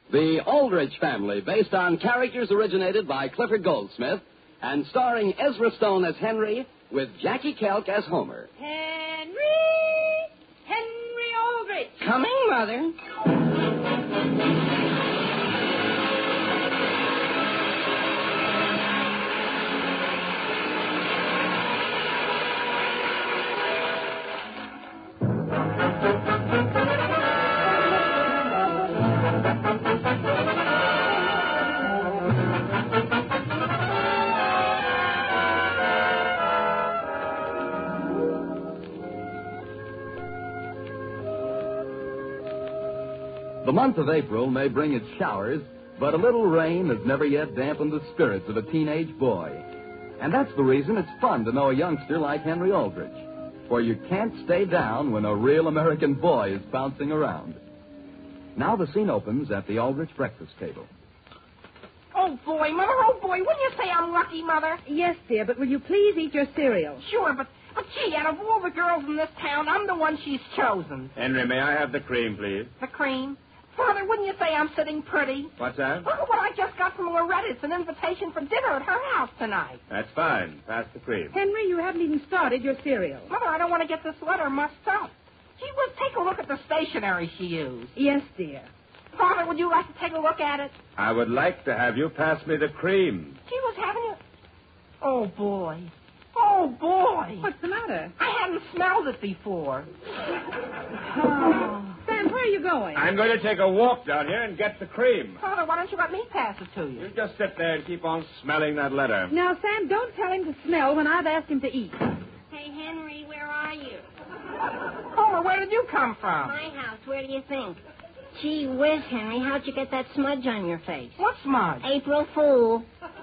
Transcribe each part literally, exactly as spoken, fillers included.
The Aldrich Family, based on characters originated by Clifford Goldsmith and starring Ezra Stone as Henry with Jackie Kelk as Homer. Henry! Henry Aldrich! Coming, Mother. The month of April may bring its showers, but a little rain has never yet dampened the spirits of a teenage boy. And that's the reason it's fun to know a youngster like Henry Aldrich, for you can't stay down when a real American boy is bouncing around. Now the scene opens at the Aldrich breakfast table. Oh, boy, Mother, oh, boy, wouldn't you say I'm lucky, Mother? Yes, dear, but will you please eat your cereal? Sure, but, but gee, out of all the girls in this town, I'm the one she's chosen. Henry, may I have the cream, please? The cream? Father, wouldn't you say I'm sitting pretty? What's that? Look at what I just got from Loretta. It's an invitation for dinner at her house tonight. That's fine. Pass the cream. Henry, you haven't even started your cereal. Mother, I don't want to get this letter mussed up. Gee whiz, take a look at the stationery she used. Yes, dear. Father, would you like to take a look at it? I would like to have you pass me the cream. Gee whiz, haven't you? Oh, boy. Oh, boy. What's the matter? I hadn't smelled it before. Oh. Sam, where are you going? I'm going to take a walk down here and get the cream. Father, why don't you let me pass it to you? You just sit there and keep on smelling that letter. Now, Sam, don't tell him to smell when I've asked him to eat. Hey, Henry, where are you? Homer, where did you come from? My house. Where do you think? Gee whiz, Henry, how'd you get that smudge on your face? What smudge? April Fool.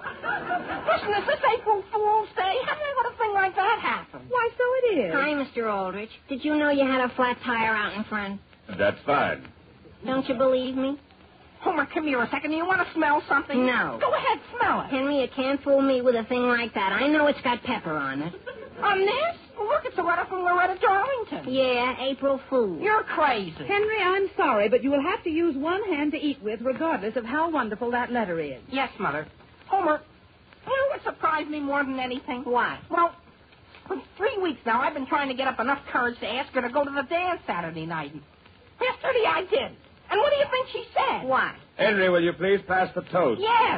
Listen, is this April Fool's Day? How did I let a thing like that happen? Why, so it is. Hi, Mister Aldrich. Did you know you had a flat tire out in front? That's fine. Don't you believe me? Homer, come here a second. Do you want to smell something? No. Go ahead, smell it. Henry, you can't fool me with a thing like that. I know it's got pepper on it. On this? Well, look, it's a letter from Loretta Darlington. Yeah, April Fool. You're crazy. Henry, I'm sorry, but you will have to use one hand to eat with, regardless of how wonderful that letter is. Yes, Mother. Homer, you know what surprised me more than anything? What? Well, for three weeks now, I've been trying to get up enough courage to ask her to go to the dance Saturday night. And yesterday I did. And what do you think she said? What? Henry, will you please pass the toast? Yes.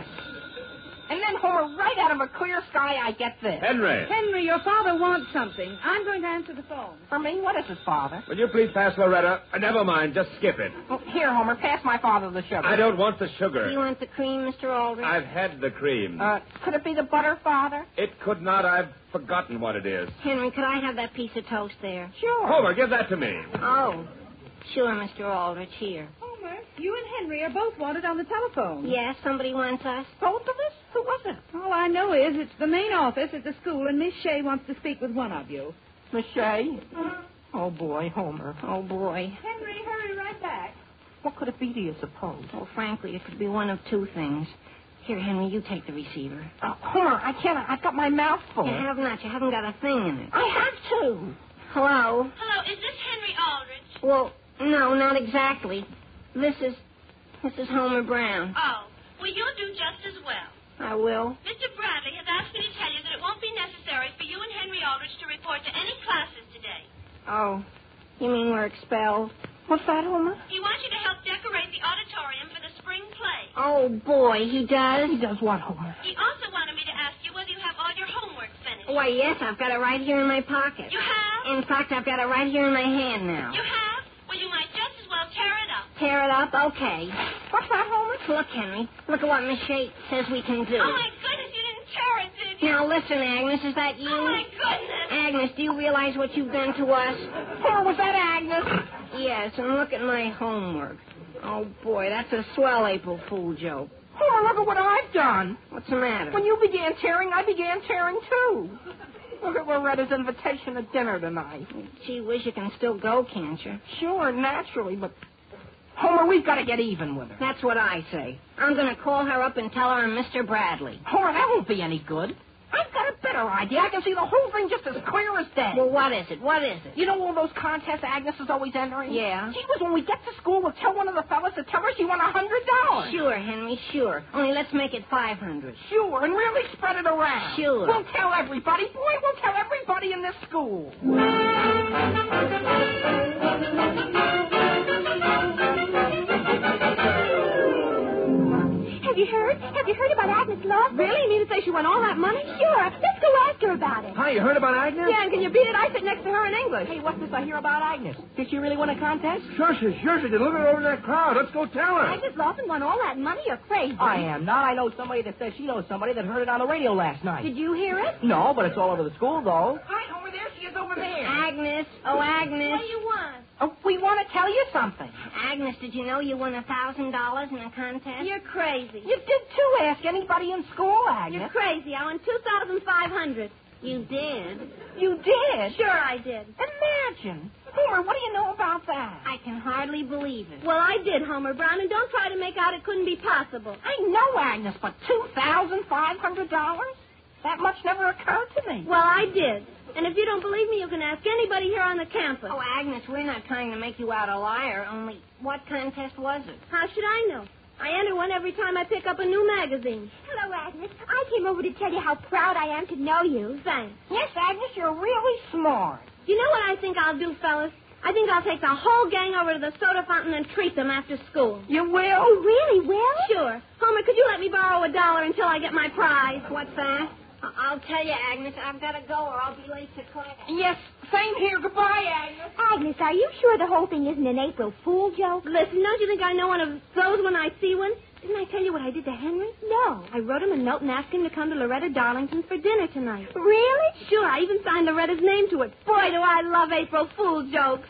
And then, Homer, right out of a clear sky, I get this. Henry. Henry, your father wants something. I'm going to answer the phone. For me? What is it, Father? Will you please pass Loretta? Uh, never mind, just skip it. Oh, here, Homer, pass my father the sugar. I don't want the Do sugar. you want the cream, Mister Aldrich? I've had the cream. Uh, could it be the butter, Father? It could not. I've forgotten what it is. Henry, could I have that piece of toast there? Sure. Homer, give that to me. Oh, sure, Mister Aldrich. Here. Homer, you and Henry are both wanted on the telephone. Yes, somebody wants us. Both of us? Who was it? All I know is it's the main office at the school, and Miss Shea wants to speak with one of you. Miss Shea? Oh, boy, Homer. Oh, boy. Henry, hurry right back. What could it be, do you suppose? Well, frankly, it could be one of two things. Here, Henry, you take the receiver. Uh, Homer, I can't. I've got my mouth full. You have not. You haven't got a thing in it. I have to. Hello? Hello, is this Henry Aldrich? Well, no, not exactly. This is... This is Homer Brown. Oh, well, you'll do just as well. I will. Mister Bradley has asked me to tell you that it won't be necessary for you and Henry Aldrich to report to any classes today. Oh, you mean we're expelled? What's that, Homer? He wants you to help decorate the auditorium for the spring play. Oh, boy, he does? He does what, Homer? He also wanted me to ask you whether you have all your homework finished. Why, yes, I've got it right here in my pocket. You have? In fact, I've got it right here in my hand now. You have? Well, you might just as well tear it up. Tear it up? Okay. What's that, Homer? Look, Henry, look at what Miss Shea says we can do. Oh, my goodness, you didn't tear it, did you? Now, listen, Agnes, is that you? Oh, my goodness. Agnes, do you realize what you've done to us? Homer, was that Agnes? Yes, and look at my homework. Oh, boy, that's a swell April Fool joke. Homer, look at what I've done. What's the matter? When you began tearing, I began tearing, too. Look at Loretta's invitation to dinner tonight. Gee whiz, you can still go, can't you? Sure, naturally, but... Homer, we've got to get even with her. That's what I say. I'm going to call her up and tell her I'm Mister Bradley. Homer, that won't be any good. I've got to a better idea. I can see the whole thing just as clear as day. Well, what is it? What is it? You know all those contests Agnes is always entering? Yeah. She was when we get to school, we'll tell one of the fellas to tell her she won a hundred dollars. Sure, Henry, sure. Only let's make it five hundred. Sure, and really spread it around. Sure. We'll tell everybody. Boy, we'll tell everybody in this school. Have you heard? Have you heard about Agnes Lawson? Really? You mean to say she won all that money? Sure. Let's go ask her about it. Hi, you heard about Agnes? Yeah, and can you beat it? I sit next to her in English. Hey, what's this I hear about Agnes? Did she really win a contest? Sure, she, sure she did. Look at her over in that crowd. Let's go tell her. Agnes Lawson won all that money? You're crazy. I am not. I know somebody that says she knows somebody that heard it on the radio last night. Did you hear it? No, but it's all over the school, though. Hi, over there. She is over there. Agnes. Oh, Agnes. What do you want? Oh, we want to tell you something. Agnes, did you know you won a thousand dollars in a contest? You're crazy. You did, too. Ask anybody in school, Agnes. You're crazy. I won two thousand five hundred. You did? You did? Sure I did. Imagine. Homer, what do you know about that? I can hardly believe it. Well, I did, Homer Brown, and don't try to make out it couldn't be possible. I know, Agnes, but two thousand five hundred dollars? That much never occurred to me. Well, I did. And if you don't believe me, you can ask anybody here on the campus. Oh, Agnes, we're not trying to make you out a liar, only what contest was it? How should I know? I enter one every time I pick up a new magazine. Hello, Agnes. I came over to tell you how proud I am to know you. Thanks. Yes, Agnes, you're really smart. You know what I think I'll do, fellas? I think I'll take the whole gang over to the soda fountain and treat them after school. You will? You really will? Sure. Homer, could you let me borrow a dollar until I get my prize? What's that? I- I'll tell you, Agnes, I've got to go or I'll be late to class. Yes, same here. Goodbye, Agnes. Agnes, are you sure the whole thing isn't an April Fool joke? Listen, don't you think I know one of those when I see one? Didn't I tell you what I did to Henry? No. I wrote him a note and asked him to come to Loretta Darlington's for dinner tonight. Really? Sure, I even signed Loretta's name to it. Boy, do I love April Fool jokes.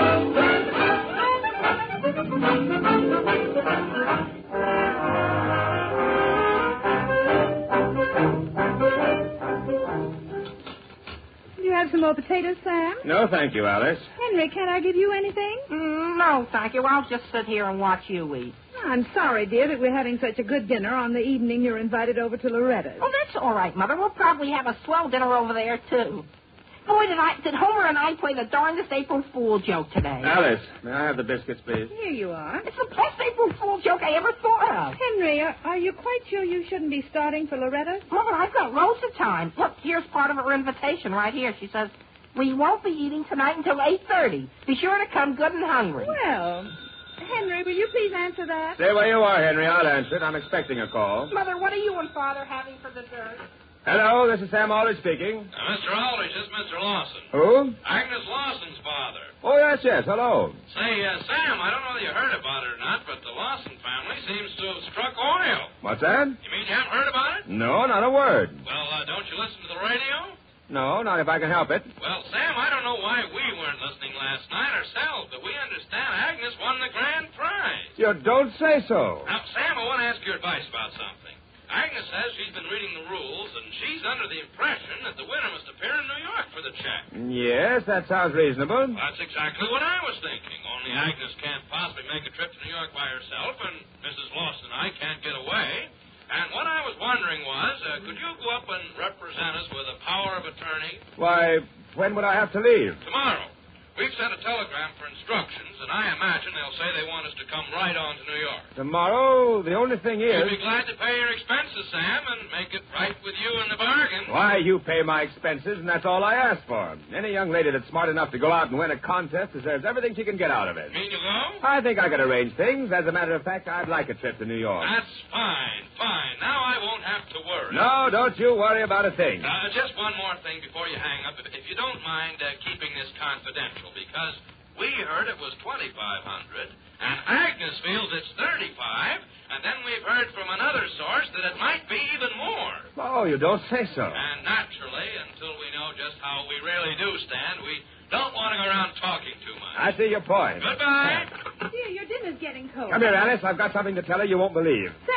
Do you have some more potatoes, Sam? No, thank you, Alice. Henry, can I give you anything? Mm, no, thank you. I'll just sit here and watch you eat. I'm sorry, dear, that we're having such a good dinner on the evening you're invited over to Loretta's. Oh, that's all right, Mother. We'll probably have a swell dinner over there, too. Boy, did I did Homer and I play the darndest April Fool joke today. Alice, may I have the biscuits, please? Here you are. It's the best April Fool joke I ever thought of. Henry, are, are you quite sure you shouldn't be starting for Loretta's? Mother, I've got loads of time. Look, here's part of her invitation right here. She says, we won't be eating tonight until eight thirty. Be sure to come good and hungry. Well, Henry, will you please answer that? Stay where you are, Henry. I'll answer it. I'm expecting a call. Mother, what are you and Father having for dessert? Hello, this is Sam Aldrich speaking. Uh, Mister Aldrich, this is Mister Lawson. Who? Agnes Lawson's father. Oh, yes, yes. Hello. Say, uh, Sam, I don't know whether you heard about it or not, but the Lawson family seems to have struck oil. What's that? You mean you haven't heard about it? No, not a word. Well, uh, don't you listen to the radio? No, not if I can help it. Well, Sam, I don't know why we weren't listening last night ourselves, but we understand Agnes won the grand prize. You don't say so. Now, Sam, I want to ask your advice about something. Agnes says she's been reading the rules, and she's under the impression that the winner must appear in New York for the check. Yes, that sounds reasonable. Well, that's exactly what I was thinking, only Agnes can't possibly make a trip to New York by herself, and Missus Lawson and I can't get away. And what I was wondering was, uh, could you go up and represent us with a power of attorney? Why, when would I have to leave? Tomorrow. We've sent a telegram for instructions, and I imagine they'll say they want us to come right on to New York. Tomorrow, the only thing is... We'd be glad to pay your expenses, Sam, and make it right with you in the bargain. Why, you pay my expenses, and that's all I ask for. Any young lady that's smart enough to go out and win a contest deserves everything she can get out of it. Mean you go? I think I could arrange things. As a matter of fact, I'd like a trip to New York. That's fine, fine. Now I won't have to worry. No, don't you worry about a thing. Uh, just one more thing before you hang up. If, if you don't mind uh, keeping this confidential, because we heard it was twenty-five hundred, and Agnes feels it's thirty-five, and then we've heard from another source that it might be even more. Oh, you don't say so. And naturally, until we know just how we really do stand, we don't want to go around talking too much. I see your point. Goodbye. Dear, your dinner's getting cold. Come here, Alice. I've got something to tell her you won't believe. Sam, what's the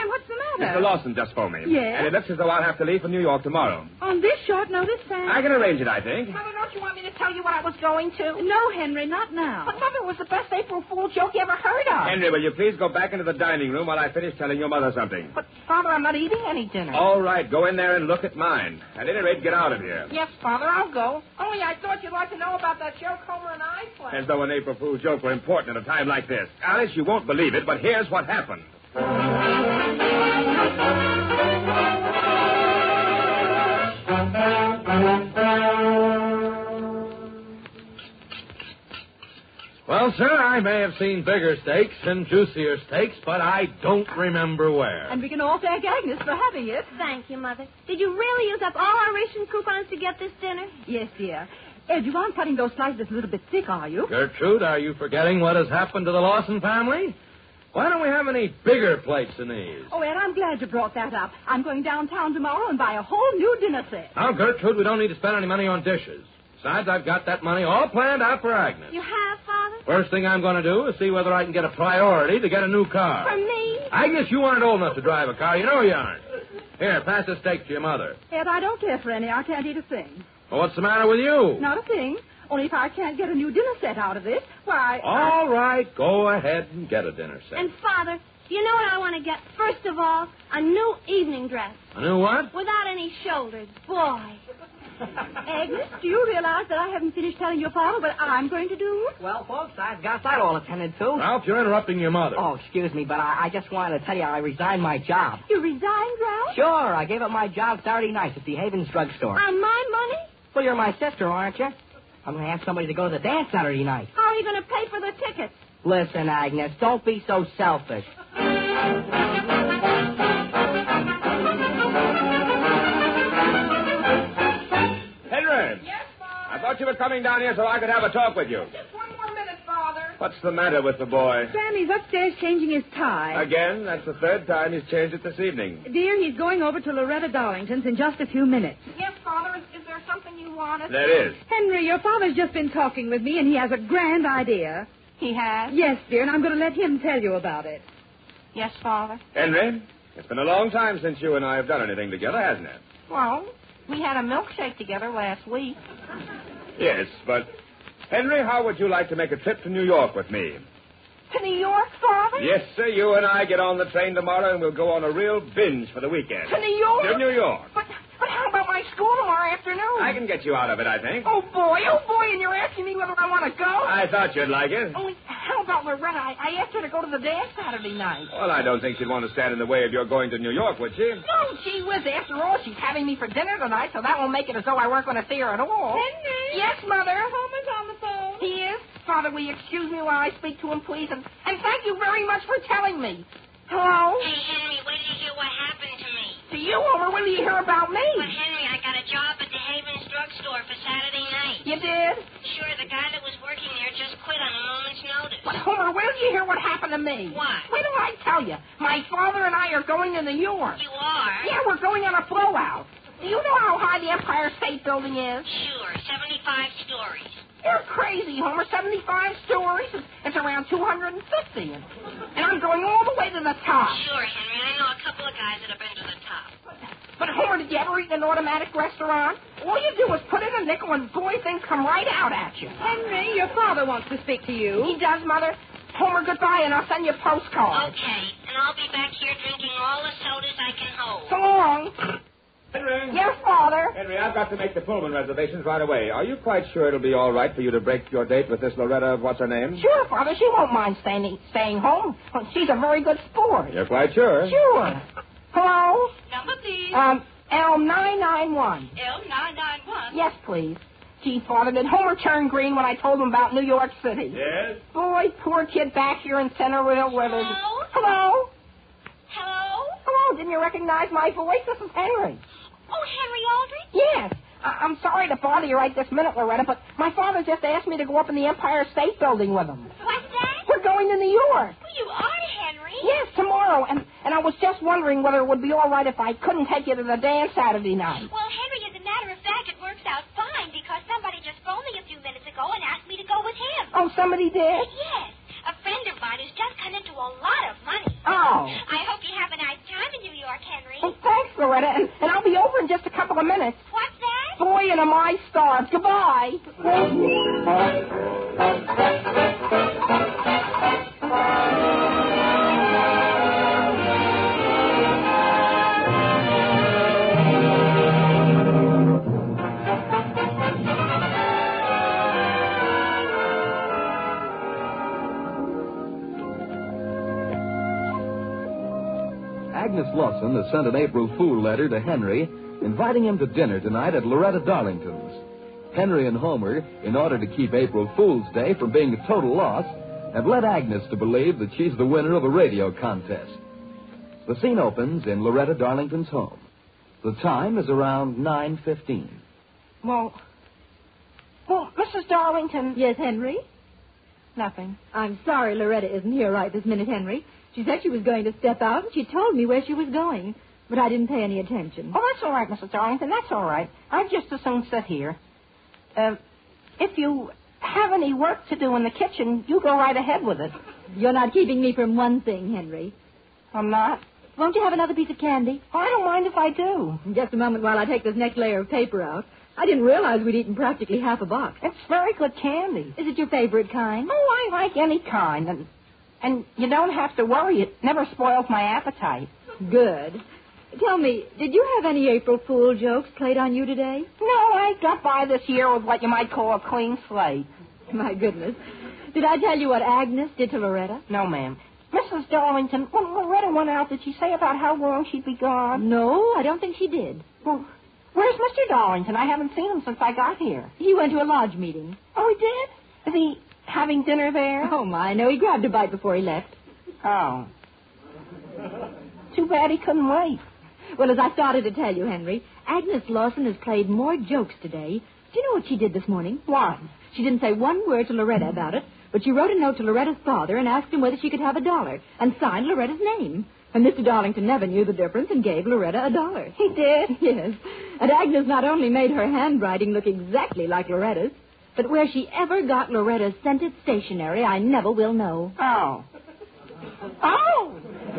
matter? Mister Lawson just phoned me. Yes? And it looks as though I'll have to leave for New York tomorrow. On this short notice, Sam? I can arrange it, I think. Mother, don't you want me to tell you what I was going to? No, Henry, not now. But, Mother, it was the best April Fool joke you ever heard of. Henry, will you please go back into the dining room while I finish telling your mother something? But, Father, I'm not eating any dinner. All right, go in there and look at mine. At any rate, get out of here. Yes, Father, I'll go. Only I thought you'd like to know about that joke Homer and I played. As though an April Fool's joke were important at a time like this. Alice, you won't believe it, but here's what happened. Well, sir, I may have seen bigger steaks and juicier steaks, but I don't remember where. And we can all thank Agnes for having it. Thank you, Mother. Did you really use up all our ration coupons to get this dinner? Yes, dear. Ed, you aren't cutting those slices a little bit thick, are you? Gertrude, are you forgetting what has happened to the Lawson family? Why don't we have any bigger plates than these? Oh, Ed, I'm glad you brought that up. I'm going downtown tomorrow and buy a whole new dinner set. Now, Gertrude, we don't need to spend any money on dishes. Besides, I've got that money all planned out for Agnes. You have, Father? First thing I'm going to do is see whether I can get a priority to get a new car. For me? Agnes, you aren't old enough to drive a car. You know you aren't. Here, pass the steak to your mother. Ed, I don't care for any. I can't eat a thing. Well, what's the matter with you? Not a thing. Only if I can't get a new dinner set out of this, why... All right, go ahead and get a dinner set. And, Father, do you know what I want to get? First of all, a new evening dress. A new what? Without any shoulders. Boy. Agnes, do you realize that I haven't finished telling your father what I'm going to do? Well, folks, I've got that all attended to. Ralph, you're interrupting your mother. Oh, excuse me, but I, I just wanted to tell you I resigned my job. You resigned, Ralph? Sure, I gave up my job Saturday night at the Havens drugstore. On my money? Well, you're my sister, aren't you? I'm going to have somebody to go to the dance Saturday night. How are you going to pay for the tickets? Listen, Agnes, don't be so selfish. Henry! Yes, Father? I thought you were coming down here so I could have a talk with you. Just one more minute, Father. What's the matter with the boy? Sammy's upstairs changing his tie. Again, that's the third time he's changed it this evening. Dear, he's going over to Loretta Darlington's in just a few minutes. Yes, Father, is, is there something you wanted? There is. Henry, your father's just been talking with me, and he has a grand idea. He has? Yes, dear, and I'm going to let him tell you about it. Yes, Father. Henry, it's been a long time since you and I have done anything together, hasn't it? Well, we had a milkshake together last week. Yes, but... Henry, how would you like to make a trip to New York with me? To New York, Father? Yes, sir. You and I get on the train tomorrow, and we'll go on a real binge for the weekend. To New York? To New York. But, but how about my school tomorrow afternoon? I can get you out of it, I think. Oh, boy. Oh, boy. And you're asking me whether I want to go? I thought you'd like it. Only, how about Loretta? I, I asked her to go to the dance Saturday night. Well, I don't think she'd want to stand in the way of your going to New York, would she? No, gee whiz. After all, she's having me for dinner tonight, so that won't make it as though I weren't going to see her at all. Henry? Yes, Mother? Homer's on the phone. He is? Father, will you excuse me while I speak to him, please? And, and thank you very much for telling me. Hello? Hey, Henry, wait till you hear what happened to me. To you, Homer, when do you hear about me? Well, Henry, I got a job at the Havens drugstore for Saturday night. You did? Sure, the guy that was working there just quit on a moment's notice. But, Homer, when did you hear what happened to me? What? Wait till I tell you. My father and I are going to New York. You are? Yeah, we're going on a blowout. Do you know how high the Empire State Building is? Sure, seventy-five stories. You're crazy, Homer. seventy-five stories. It's, it's around two hundred fifty. And, and I'm going all the way to the top. Sure, Henry, I know a couple of guys that have been to the top. But, Homer, did you ever eat in an automatic restaurant? All you do is put in a nickel and, boy, things come right out at you. Henry, your father wants to speak to you. He does, Mother. Homer, goodbye, and I'll send you a postcard. Okay, and I'll be back here drinking all the sodas I can hold. So long. Henry. Yes, Father. Henry, I've got to make the Pullman reservations right away. Are you quite sure it'll be all right for you to break your date with this Loretta, what's her name? Sure, Father. She won't mind staying staying home. She's a very good sport. You're quite sure? Sure. Hello? Number, please. Um, L nine nine one. L nine nine one. Yes, please. Gee, Father, did Homer turn green when I told him about New York City? Yes? Boy, poor kid back here in Centerville where there's... Hello? Hello? Hello? Hello, didn't you recognize my voice? This is Henry. Oh, Henry Aldrich? Yes. I- I'm sorry to bother you right this minute, Loretta, but my father just asked me to go up in the Empire State Building with him. What's that? We're going to New York. Well, you are, Henry. Yes, tomorrow. And and I was just wondering whether it would be all right if I couldn't take you to the dance Saturday night. Well, Henry, as a matter of fact, it works out fine because somebody just phoned me a few minutes ago and asked me to go with him. Oh, somebody did? Yes. A friend of mine who's just come into a lot of money. Oh. I hope you have a nice time in New York. Loretta, and, and I'll be over in just a couple of minutes. What's that? Boy, and am I starved. Goodbye. Agnes Lawson has sent an April Fool letter to Henry, inviting him to dinner tonight at Loretta Darlington's. Henry and Homer, in order to keep April Fool's Day from being a total loss, have led Agnes to believe that she's the winner of a radio contest. The scene opens in Loretta Darlington's home. The time is around nine fifteen. Well, well, Missus Darlington. Yes, Henry? Nothing. I'm sorry Loretta isn't here right this minute, Henry. She said she was going to step out, and she told me where she was going. But I didn't pay any attention. Oh, that's all right, Missus Darlington. That's all right. I'd just as soon sit here. Uh, if you have any work to do in the kitchen, you go right ahead with it. You're not keeping me from one thing, Henry. I'm not? Won't you have another piece of candy? Oh, I don't mind if I do. In just a moment while I take this next layer of paper out. I didn't realize we'd eaten practically half a box. It's very good candy. Is it your favorite kind? Oh, I like any kind. And, and you don't have to worry. It never spoils my appetite. Good. Tell me, did you have any April Fool jokes played on you today? No, I got by this year with what you might call a clean slate. My goodness. Did I tell you what Agnes did to Loretta? No, ma'am. Missus Darlington, when Loretta went out, did she say about how long she'd be gone? No, I don't think she did. Well, where's Mister Darlington? I haven't seen him since I got here. He went to a lodge meeting. Oh, he did? Is he having dinner there? Oh, my, no, he grabbed a bite before he left. Oh. Too bad he couldn't wait. Well, as I started to tell you, Henry, Agnes Lawson has played more jokes today. Do you know what she did this morning? What? She didn't say one word to Loretta about it, but she wrote a note to Loretta's father and asked him whether she could have a dollar, and signed Loretta's name. And Mister Darlington never knew the difference and gave Loretta a dollar. He did? Yes. And Agnes not only made her handwriting look exactly like Loretta's, but where she ever got Loretta's scented stationery, I never will know. Oh. Oh!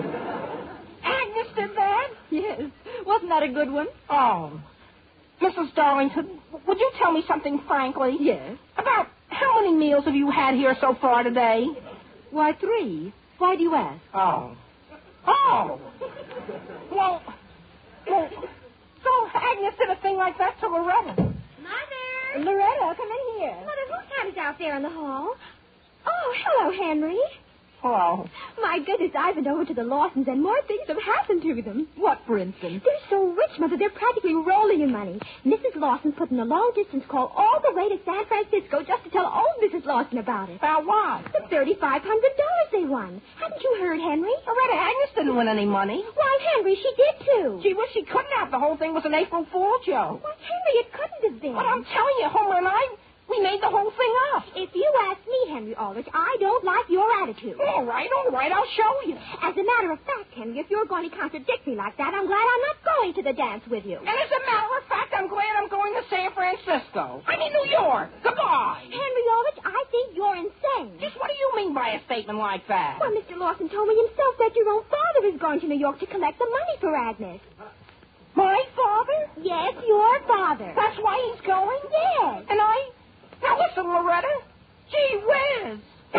Agnes did that? Yes. Wasn't that a good one? Oh. Missus Darlington, would you tell me something frankly? Yes. About how many meals have you had here so far today? Why, three. Why do you ask? Oh. Oh! Well, well, so Agnes did a thing like that to Loretta. Mother! Loretta, come in here. Mother, who's that is out there in the hall? Oh, hello, Henry. Hello. My goodness, I've been over to the Lawsons, and more things have happened to them. What, for instance? They're so rich, Mother, they're practically rolling in money. Missus Lawson put in a long-distance call all the way to San Francisco just to tell old Missus Lawson about it. About what? The thirty-five hundred dollars they won. Haven't you heard, Henry? Loretta, Agnes didn't win any money. Why, Henry, she did, too. Gee whiz, she couldn't have. The whole thing was an April Fool joke. Why, Henry, it couldn't have been. But I'm telling you, Homer and I, we made the whole thing up. If you ask me, Henry Aldrich, I don't like your attitude. All right, all right, I'll show you. As a matter of fact, Henry, if you're going to contradict me like that, I'm glad I'm not going to the dance with you. And as a matter of fact, I'm glad I'm going to San Francisco. I mean, New York. Goodbye. Henry Aldrich, I think you're insane. Just what do you mean by a statement like that? Well, Mister Lawson told me himself that your own father is going to New York to collect the money for Agnes. My father? Yes, your father. That's why he's going? Yes. And I... Now listen, Loretta. Gee whiz.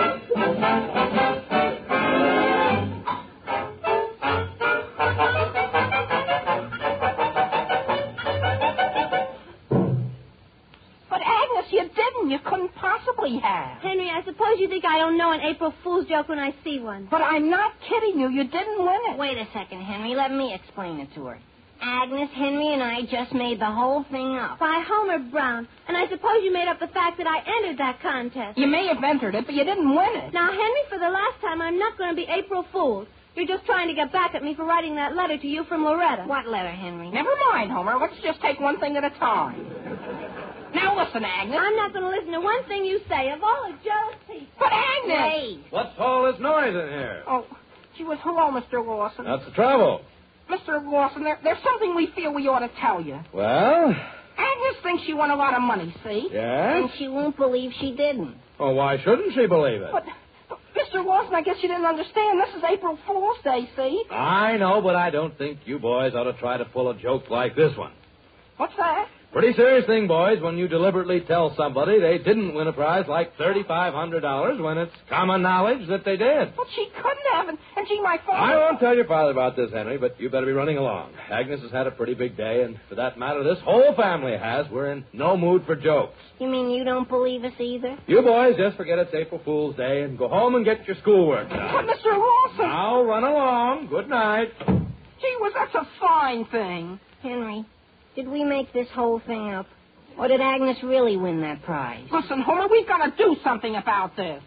But Agnes, you didn't. You couldn't possibly have. Henry, I suppose you think I don't know an April Fool's joke when I see one. But I'm not kidding you. You didn't win it. Wait a second, Henry. Let me explain it to her. Agnes, Henry, and I just made the whole thing up. Why, Homer Brown. And I suppose you made up the fact that I entered that contest. You may have entered it, but you didn't win it. Now, Henry, for the last time, I'm not going to be April Fool's. You're just trying to get back at me for writing that letter to you from Loretta. What letter, Henry? Never mind, Homer. Let's just take one thing at a time. Now listen, Agnes. I'm not going to listen to one thing you say of all the jealous people. But Agnes! Wait. What's all this noise in here? Oh, gee whiz, hello, Mister Lawson. That's the trouble. Mister Lawson, there, there's something we feel we ought to tell you. Well? Agnes thinks she won a lot of money, see? Yes? And she won't believe she didn't. Oh, why shouldn't she believe it? But, Mister Lawson, I guess you didn't understand. This is April Fool's Day, see? I know, but I don't think you boys ought to try to pull a joke like this one. What's that? Pretty serious thing, boys, when you deliberately tell somebody they didn't win a prize like thirty-five hundred dollars when it's common knowledge that they did. But she couldn't have, and, and gee, my father... I won't tell your father about this, Henry, but you better be running along. Agnes has had a pretty big day, and for that matter, this whole family has. We're in no mood for jokes. You mean you don't believe us either? You boys just forget it's April Fool's Day and go home and get your schoolwork done. But, Mister Lawson... Now, run along. Good night. Gee whiz, that's a fine thing. Henry, did we make this whole thing up? Or did Agnes really win that prize? Listen, Homer, we've got to do something about this.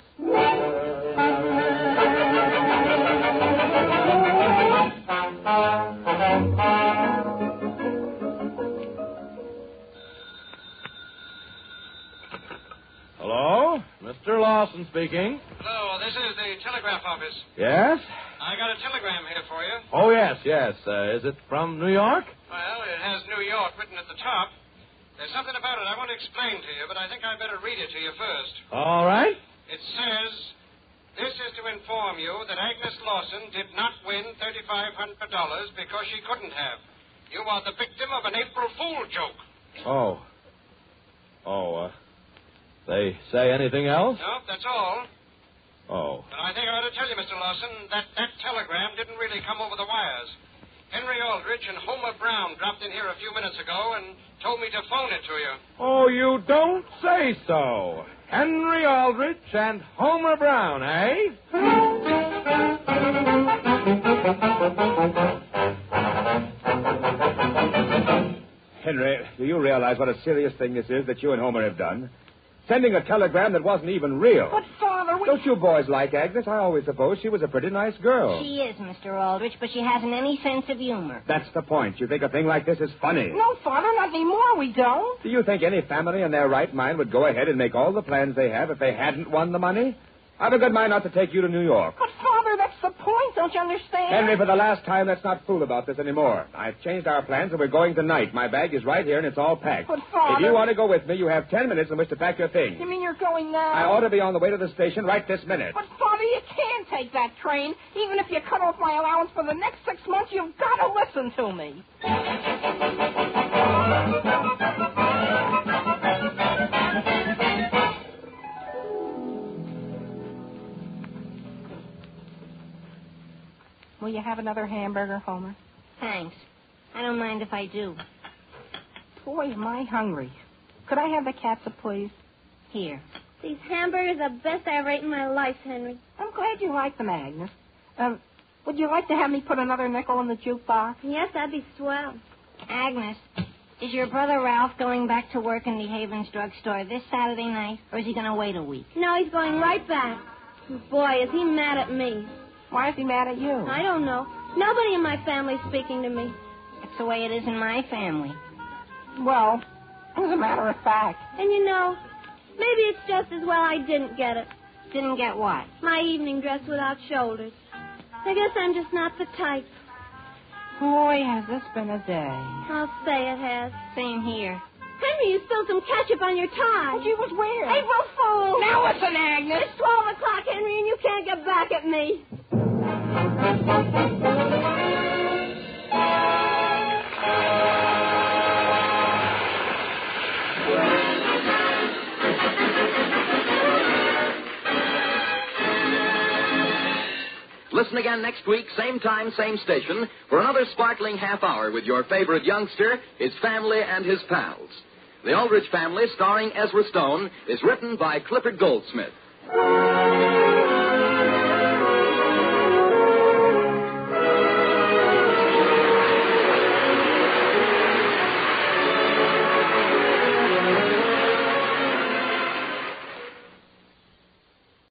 Hello? Mister Lawson speaking. Hello, this is the telegraph office. Yes? I got a telegram here for you. Oh, yes, yes. Uh, is it from New York? Well, it has New York written at the top. There's something about it I want to explain to you, but I think I'd better read it to you first. All right. It says, this is to inform you that Agnes Lawson did not win thirty-five hundred dollars because she couldn't have. You are the victim of an April Fool joke. Oh. Oh, uh, they say anything else? No, that's all. Oh. But I think I ought to tell you, Mister Lawson, that that telegram didn't really come over the wires. Henry Aldrich and Homer Brown dropped in here a few minutes ago and told me to phone it to you. Oh, you don't say so. Henry Aldrich and Homer Brown, eh? Henry, do you realize what a serious thing this is that you and Homer have done? Sending a telegram that wasn't even real. But, Father, we... Don't you boys like Agnes? I always supposed she was a pretty nice girl. She is, Mister Aldrich, but she hasn't any sense of humor. That's the point. You think a thing like this is funny. No, Father, not anymore, we don't. Do you think any family in their right mind would go ahead and make all the plans they have if they hadn't won the money? I've a good mind not to take you to New York. But, Father, that's the point. Don't you understand? Henry, for the last time, let's not fool about this anymore. I've changed our plans and we're going tonight. My bag is right here and it's all packed. But, Father... If you want to go with me, you have ten minutes in which to pack your things. You mean you're going now? I ought to be on the way to the station right this minute. But, Father, you can't take that train. Even if you cut off my allowance for the next six months, you've got to listen to me. Will you have another hamburger, Homer? Thanks. I don't mind if I do. Boy, am I hungry. Could I have the catsup, please? Here. These hamburgers are the best I ever ate in my life, Henry. I'm glad you like them, Agnes. Um, would you like to have me put another nickel in the jukebox? Yes, that'd be swell. Agnes, is your brother Ralph going back to work in the Havens drugstore this Saturday night, or is he going to wait a week? No, he's going right back. Boy, is he mad at me. Why is he mad at you? I don't know. Nobody in my family's speaking to me. That's the way it is in my family. Well, as a matter of fact. And you know, maybe it's just as well I didn't get it. Didn't get what? My evening dress without shoulders. I guess I'm just not the type. Boy, has this been a day. I'll say it has. Same here. Henry, you spilled some ketchup on your tie. Oh, gee, what's where? April Fool! Now listen, Agnes. It's twelve o'clock, Henry, and you can't get back at me. Listen again next week, same time, same station, for another sparkling half hour with your favorite youngster, his family, and his pals. The Aldrich Family, starring Ezra Stone, is written by Clifford Goldsmith.